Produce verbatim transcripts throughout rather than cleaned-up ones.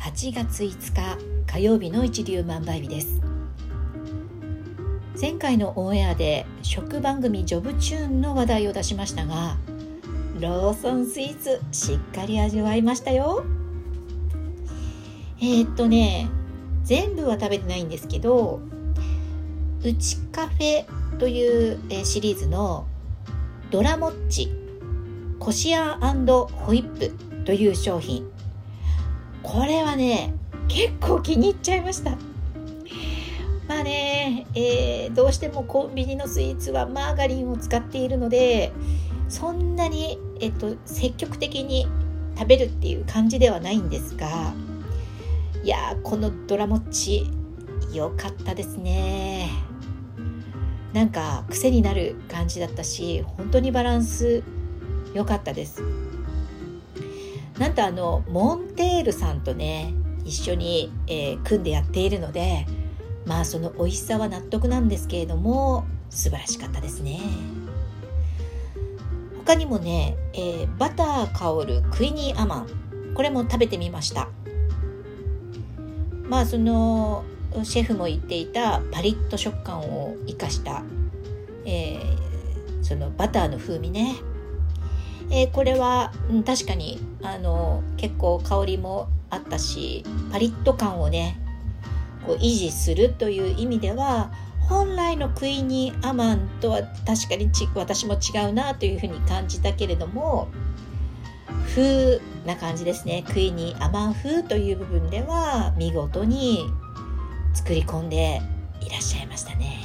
はちがついつか火曜日の一粒万倍日です。前回のオンエアで食番組ジョブチューンの話題を出しましたが、ローソンスイーツしっかり味わいましたよ。えー、っとね全部は食べてないんですけど、うちカフェというシリーズのドラモッチこしあん&ホイップという商品、これはね結構気に入っちゃいました。まあね、えー、どうしてもコンビニのスイーツはマーガリンを使っているので、そんなに、えっと、積極的に食べるっていう感じではないんですが、いやーこのドラモッチ良かったですね。なんか癖になる感じだったし、本当にバランス良かったです。なんとあのモンテールさんとね一緒に、えー、組んでやっているので、まあその美味しさは納得なんですけれども、素晴らしかったですね。他にもね、えー、バター香るクイニーアマン、これも食べてみました。まあそのシェフも言っていたパリッと食感を生かした、えー、そのバターの風味ね、えー、これは、うん、確かにあの結構香りもあったし、パリッと感をねこう維持するという意味では、本来のクイニーアマンとは確かにち私も違うなというふうに感じたけれども、風な感じですね。クイニーアマン風という部分では見事に作り込んでいらっしゃいましたね。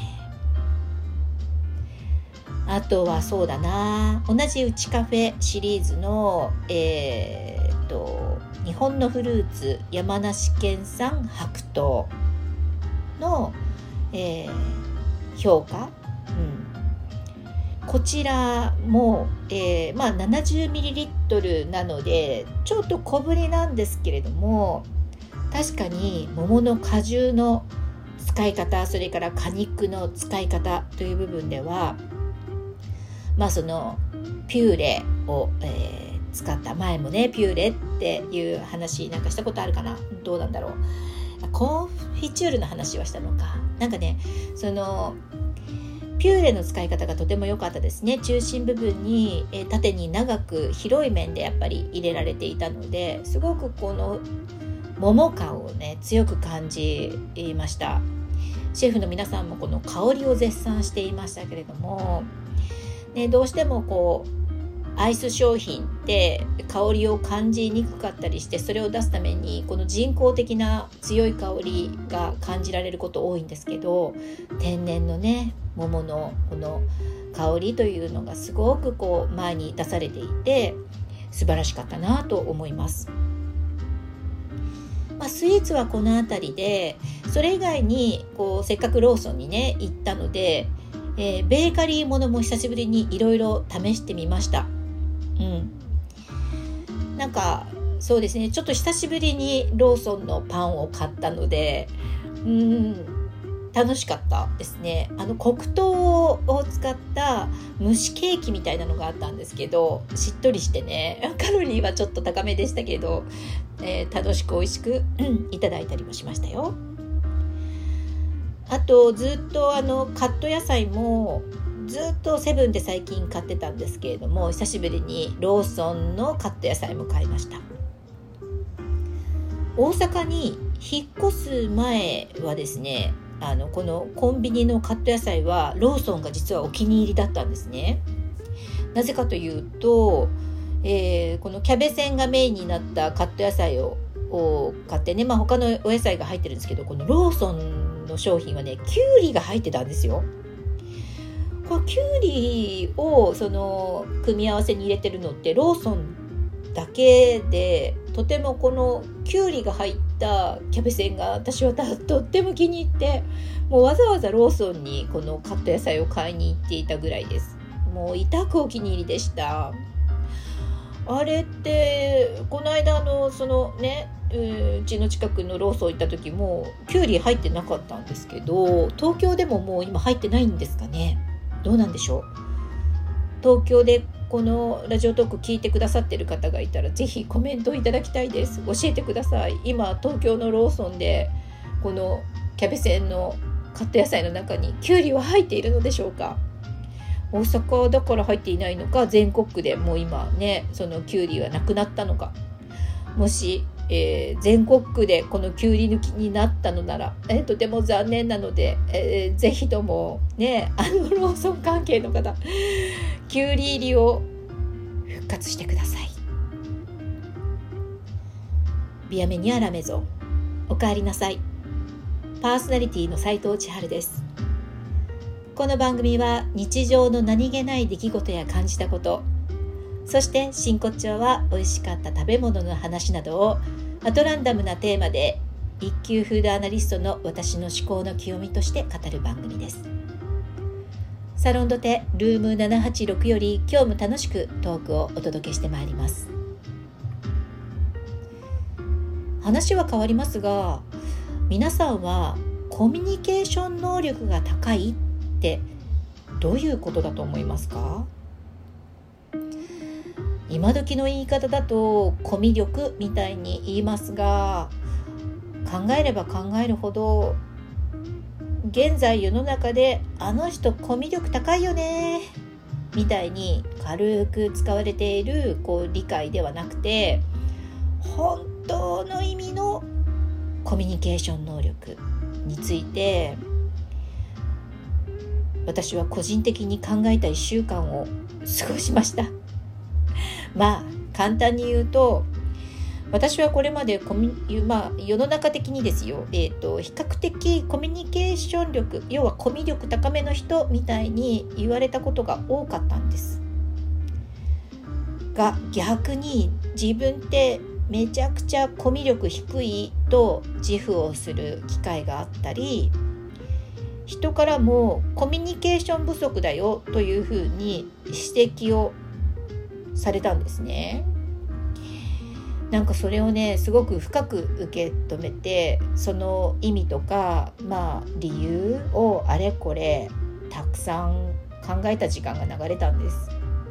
あとはそうだな、同じうちカフェシリーズの、えー、と日本のフルーツ山梨県産白桃の、えー、評価、うん、こちらも、えーまあ、ななじゅうミリリットル なのでちょっと小ぶりなんですけれども、確かに桃の果汁の使い方、それから果肉の使い方という部分では、まあそのピューレを、えー、使った、前もねピューレっていう話なんかしたことあるかな、どうなんだろう、コンフィチュールの話はしたのか。なんかねそのピューレの使い方がとても良かったですね。中心部分に、えー、縦に長く広い面でやっぱり入れられていたので、すごくこの桃感をね強く感じました。シェフの皆さんもこの香りを絶賛していましたけれども、ね、どうしてもこうアイス商品って香りを感じにくかったりして、それを出すためにこの人工的な強い香りが感じられること多いんですけど、天然のね桃のこの香りというのがすごくこう前に出されていて素晴らしかったなと思います。まあ、スイーツはこのあたりで、それ以外にこうせっかくローソンにね行ったので、えー、ベーカリーものも久しぶりにいろいろ試してみました。うん、なんかそうですね、ちょっと久しぶりにローソンのパンを買ったので、うん、楽しかったですね。あの黒糖を使った蒸しケーキみたいなのがあったんですけど、しっとりしてね、カロリーはちょっと高めでしたけど、えー、楽しく美味しく、うん、いただいたりもしましたよ。あとずっとあのカット野菜もずっとセブンで最近買ってたんですけれども、久しぶりにローソンのカット野菜も買いました。大阪に引っ越す前はですね、あのこのコンビニのカット野菜はローソンが実はお気に入りだったんですね。なぜかというと、えー、このキャベセンがメインになったカット野菜をを買ってね、まあ、他のお野菜が入ってるんですけど、このローソンの商品はねキュウリが入ってたんですよ。これキュウリをその組み合わせに入れてるのってローソンだけで、とてもこのキュウリが入ったキャベセンが私はとっても気に入って、もうわざわざローソンにこのカット野菜を買いに行っていたぐらいです。もう痛くお気に入りでした。あれってこの間のそのね、うちの近くのローソン行った時もキュウリ入ってなかったんですけど、東京でももう今入ってないんですかね。どうなんでしょう。東京でこのラジオトーク聞いてくださってる方がいたらぜひコメントいただきたいです。教えてください。今東京のローソンでこのキャベセンのカット野菜の中にキュウリは入っているのでしょうか。大阪だから入っていないのか、全国区でもう今ねそのキュウリはなくなったのか、もし、えー、全国区でこのキュウリ抜きになったのなら、えー、とても残念なので、えー、ぜひともねあのローソン関係の方キュウリ入りを復活してください。ビアメニアラメゾ、おかえりなさい。パーソナリティの斉藤千春です。この番組は日常の何気ない出来事や感じたこと、そして真骨頂は美味しかった食べ物の話などをアトランダムなテーマで一級フードアナリストの私の思考の清みとして語る番組です。サロンドテルームななはちろくより今日も楽しくトークをお届けしてまいります。話は変わりますが、皆さんはコミュニケーション能力が高いってどういうことだと思いますか？今時の言い方だとコミュ力みたいに言いますが、考えれば考えるほど現在世の中であの人コミュ力高いよねみたいに軽く使われているこう理解ではなくて、本当の意味のコミュニケーション能力について私は個人的に考えたいっしゅうかんを過ごしました。まあ簡単に言うと、私はこれまでコミュ、まあ、世の中的にですよ、えーと、比較的コミュニケーション力、要はコミュ力高めの人みたいに言われたことが多かったんですが、逆に自分ってめちゃくちゃコミュ力低いと自負をする機会があったり、人からもコミュニケーション不足だよというふうに指摘をされたんですね。なんかそれをねすごく深く受け止めて、その意味とか、まあ、理由をあれこれたくさん考えた時間が流れたんです。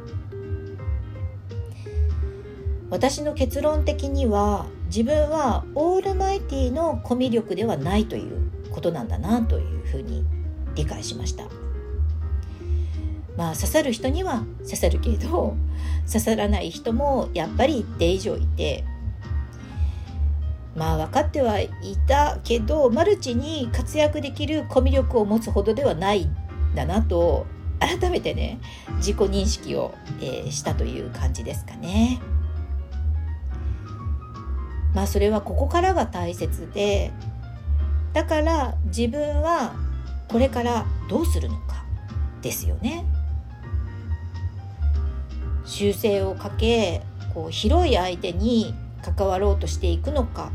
私の結論的には、自分はオールマイティのコミュ力ではないということなんだなというふうに理解しました。まあ刺さる人には刺さるけど、刺さらない人もやっぱり一定以上いて、まあ分かってはいたけどマルチに活躍できるコミュ力を持つほどではないんだなと改めてね自己認識を、えー、したという感じですかね。まあそれはここからが大切で、だから自分はこれからどうするのかですよね。修正をかけ、こう広い相手に関わろうとしていくのか、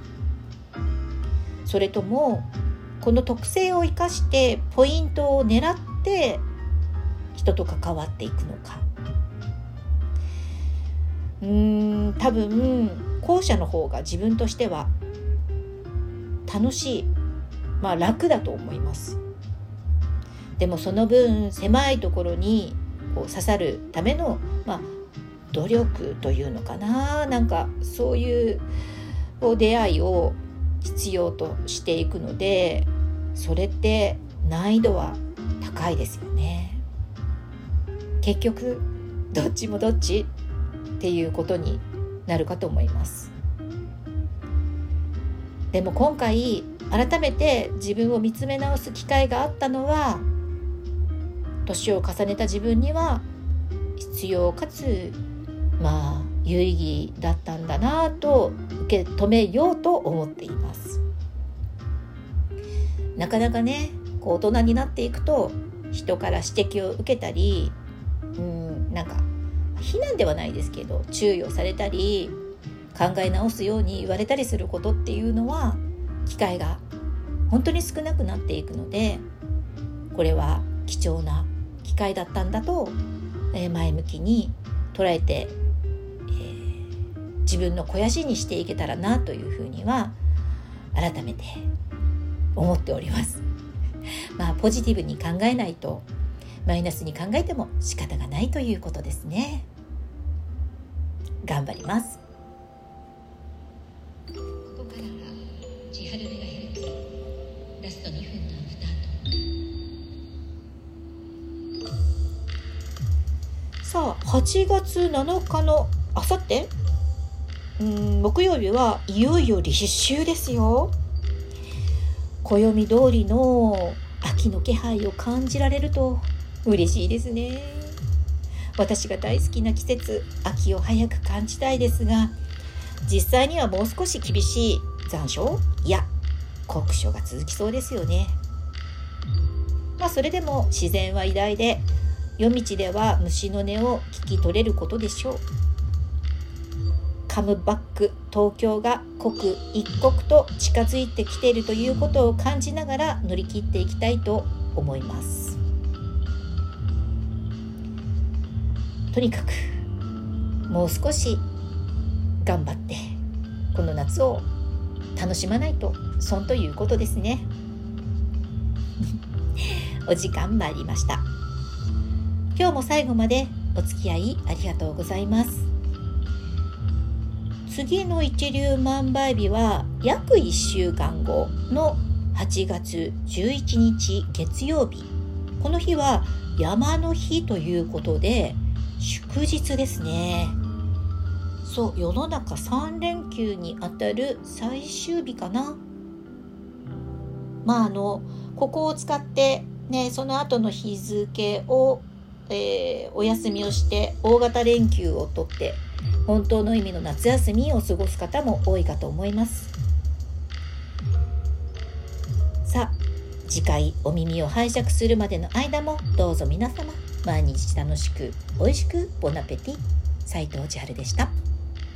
それともこの特性を生かしてポイントを狙って人と関わっていくのか。うーん多分後者の方が自分としては楽しい、まあ楽だと思います。でもその分狭いところにこう刺さるための、まあ、努力というのかな、なんかそういう出会いを必要としていくので、それって難易度は高いですよね。結局どっちもどっちっていうことになるかと思います。でも今回改めて自分を見つめ直す機会があったのは、年を重ねた自分には必要かつまあ有意義だったんだなと受け止めようと思っています。なかなかねこう大人になっていくと人から指摘を受けたり、うーんなんか非難ではないですけど注意をされたり考え直すように言われたりすることっていうのは機会が本当に少なくなっていくので、これは貴重な機会だったんだと前向きに捉えて、えー、自分の肥やしにしていけたらなというふうには改めて思っております。まあポジティブに考えないとマイナスに考えても仕方がないということですね。頑張ります。ここからは千春メガヘルツラストにふんのアフタートーク。さあはちがつなのかのあさって木曜日はいよいよ立秋ですよ。暦通りの秋の気配を感じられると嬉しいですね。私が大好きな季節、秋を早く感じたいですが、実際にはもう少し厳しい残暑いや酷暑が続きそうですよね。まあそれでも自然は偉大で、夜道では虫の音を聞き取れることでしょう。カムバック東京が刻一刻と近づいてきているということを感じながら乗り切っていきたいと思います。とにかくもう少し頑張ってこの夏を楽しまないと損ということですね。お時間参りました。今日も最後までお付き合いありがとうございます。次の一粒万倍日は約いっしゅうかんごのはちがつじゅういちにち月曜日。この日は山の日ということで祝日ですね。そう、世の中さんれんきゅうにあたる最終日かな。まああのここを使ってね、その後の日付を、えー、お休みをして大型連休を取って本当の意味の夏休みを過ごす方も多いかと思います。さあ次回お耳を拝借するまでの間もどうぞ皆様毎日楽しくおいしくボナペティ。斉藤千春でした。